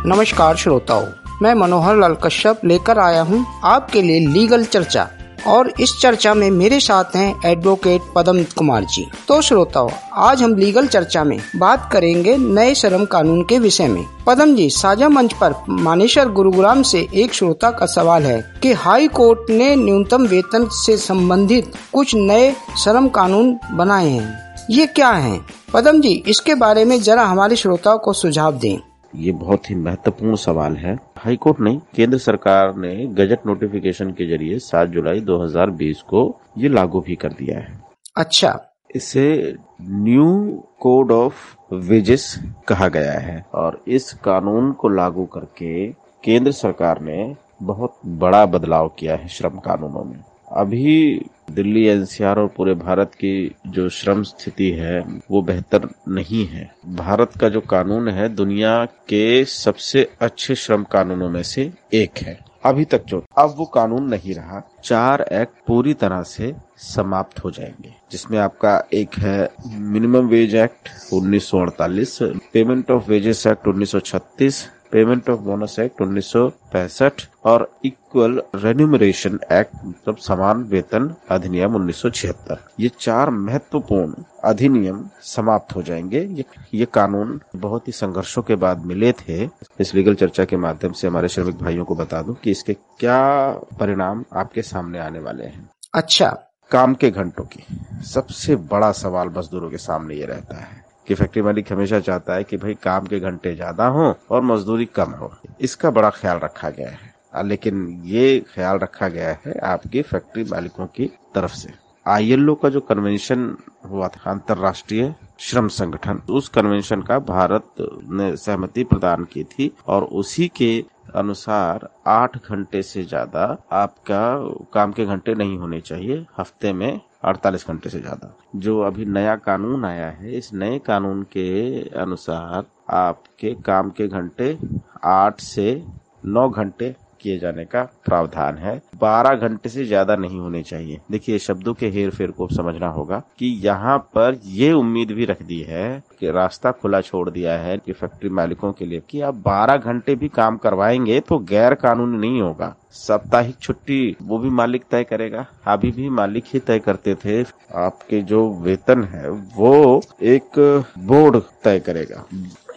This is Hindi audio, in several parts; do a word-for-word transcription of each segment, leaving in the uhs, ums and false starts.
नमस्कार श्रोताओं, मैं मनोहर लाल कश्यप लेकर आया हूं आपके लिए लीगल चर्चा और इस चर्चा में मेरे साथ हैं एडवोकेट पदम कुमार जी। तो श्रोताओं, आज हम लीगल चर्चा में बात करेंगे नए श्रम कानून के विषय में। पदम जी, साझा मंच पर मानेसर गुरुग्राम से एक श्रोता का सवाल है कि हाई कोर्ट ने न्यूनतम वेतन से संबंधित कुछ नए श्रम कानून बनाए हैं, ये क्या हैं? पदम जी, इसके बारे में जरा हमारे श्रोताओं को सुझाव दें। ये बहुत ही महत्वपूर्ण सवाल है। हाई कोर्ट नहीं, केंद्र सरकार ने गजट नोटिफिकेशन के जरिए सात जुलाई दो हज़ार बीस को ये लागू भी कर दिया है। अच्छा। इसे न्यू कोड ऑफ वेजेस कहा गया है और इस कानून को लागू करके केंद्र सरकार ने बहुत बड़ा बदलाव किया है श्रम कानूनों में। अभी दिल्ली, एनसीआर और पूरे भारत की जो श्रम स्थिति है वो बेहतर नहीं है। भारत का जो कानून है दुनिया के सबसे अच्छे श्रम कानूनों में से एक है अभी तक जो। अब वो कानून नहीं रहा। चार एक्ट पूरी तरह से समाप्त हो जाएंगे, जिसमें आपका एक है मिनिमम वेज एक्ट उन्नीस सौ अड़तालीस, पेमेंट ऑफ वेजेस एक्ट उन्नीस सौ छत्तीस, पेमेंट ऑफ बोनस एक्ट उन्नीस सौ पैंसठ और इक्वल रेन्यूमरेशन एक्ट मतलब समान वेतन अधिनियम उन्नीस सौ छिहत्तर। ये चार महत्वपूर्ण अधिनियम समाप्त हो जाएंगे। ये, ये कानून बहुत ही संघर्षों के बाद मिले थे। इस लीगल चर्चा के माध्यम से हमारे श्रमिक भाइयों को बता दूं कि इसके क्या परिणाम आपके सामने आने वाले हैं। अच्छा। काम के घंटों की सबसे बड़ा सवाल मजदूरों के सामने ये रहता है कि फैक्ट्री मालिक हमेशा चाहता है कि भाई काम के घंटे ज्यादा हों और मजदूरी कम हो। इसका बड़ा ख्याल रखा गया है, लेकिन ये ख्याल रखा गया है आपकी फैक्ट्री मालिकों की तरफ से। आईएलओ का जो कन्वेंशन हुआ था, अंतर्राष्ट्रीय श्रम संगठन, उस कन्वेंशन का भारत ने सहमति प्रदान की थी और उसी के अनुसार आठ घंटे से ज्यादा आपका काम के घंटे नहीं होने चाहिए, हफ्ते में अड़तालीस घंटे से ज्यादा। जो अभी नया कानून आया है, इस नए कानून के अनुसार आपके काम के घंटे आठ से नौ घंटे किए जाने का प्रावधान है। बारह घंटे से ज्यादा नहीं होने चाहिए। देखिए, शब्दों के हेर फेर को समझना होगा कि यहाँ पर ये उम्मीद भी रख दी है कि रास्ता खुला छोड़ दिया है कि फैक्ट्री मालिकों के लिए कि आप बारह घंटे भी काम करवाएंगे तो गैर कानूनी नहीं होगा। साप्ताहिक छुट्टी वो भी मालिक तय करेगा। अभी भी मालिक ही तय करते थे। आपके जो वेतन है वो एक बोर्ड तय करेगा।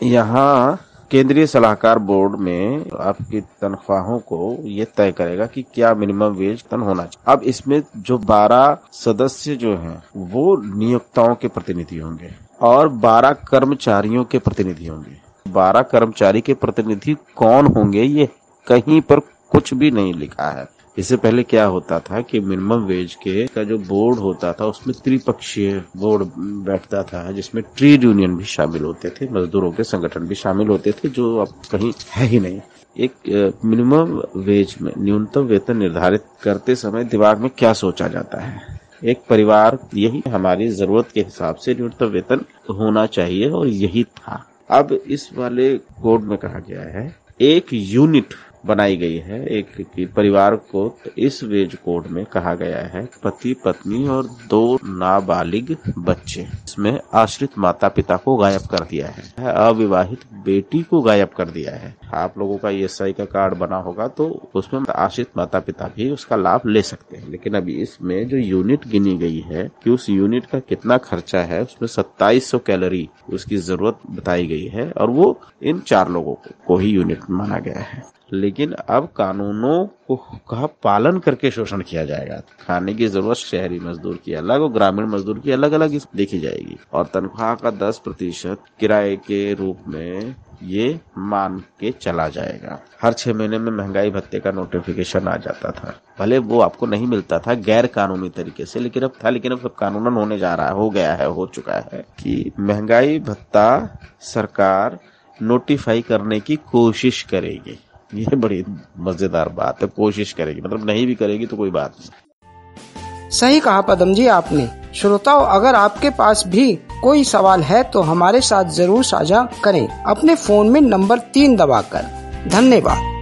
यहाँ केंद्रीय सलाहकार बोर्ड में आपकी तनख्वाहों को ये तय करेगा कि क्या मिनिमम वेज तन होना चाहिए। अब इसमें जो बारह सदस्य जो हैं वो नियोक्ताओं के प्रतिनिधि होंगे और बारह कर्मचारियों के प्रतिनिधि होंगे। बारह कर्मचारी के प्रतिनिधि कौन होंगे ये कहीं पर कुछ भी नहीं लिखा है। इससे पहले क्या होता था कि मिनिमम वेज के का जो बोर्ड होता था उसमें त्रिपक्षीय बोर्ड बैठता था, जिसमें ट्रेड यूनियन भी शामिल होते थे, मजदूरों के संगठन भी शामिल होते थे, जो अब कहीं है ही नहीं। एक मिनिमम वेज में न्यूनतम वेतन निर्धारित करते समय दिमाग में क्या सोचा जाता है? एक परिवार, यही हमारी जरूरत के हिसाब से न्यूनतम वेतन होना चाहिए और यही था। अब इस वाले कोड में कहा गया है एक यूनिट बनाई गई है एक परिवार को। इस वेज कोड में कहा गया है पति पत्नी और दो नाबालिग बच्चे। इसमें आश्रित माता पिता को गायब कर दिया है, अविवाहित बेटी को गायब कर दिया है। आप लोगों का ईएसआई का कार्ड बना होगा तो उसमें आश्रित माता पिता भी उसका लाभ ले सकते हैं। लेकिन अभी इसमें जो यूनिट गिनी गई है कि उस यूनिट का कितना खर्चा है, उसमें सत्ताईस सौ कैलोरी उसकी जरूरत बताई गई है और वो इन चार लोगों को ही यूनिट माना गया है। लेकिन अब कानूनों को का पालन करके शोषण किया जाएगा। खाने की जरूरत शहरी मजदूर की अलग और ग्रामीण मजदूर की अलग अलग देखी जाएगी और तनख्वाह का दस प्रतिशत किराए के रूप में ये मान के चला जाएगा। हर छह महीने में महंगाई भत्ते का नोटिफिकेशन आ जाता था। भले वो आपको नहीं मिलता था गैर कानूनी तरीके से, लेकिन अब था लेकिन अब कानूनन होने जा रहा है, हो गया है, हो चुका है कि महंगाई भत्ता सरकार नोटिफाई करने की कोशिश करेगी। ये बड़ी मजेदार बात है, कोशिश करेगी, मतलब नहीं भी करेगी तो कोई बात नहीं। सही कहा पदम जी आपने। श्रोताओं, अगर आपके पास भी कोई सवाल है तो हमारे साथ जरूर साझा करें अपने फोन में नंबर तीन दबाकर। धन्यवाद।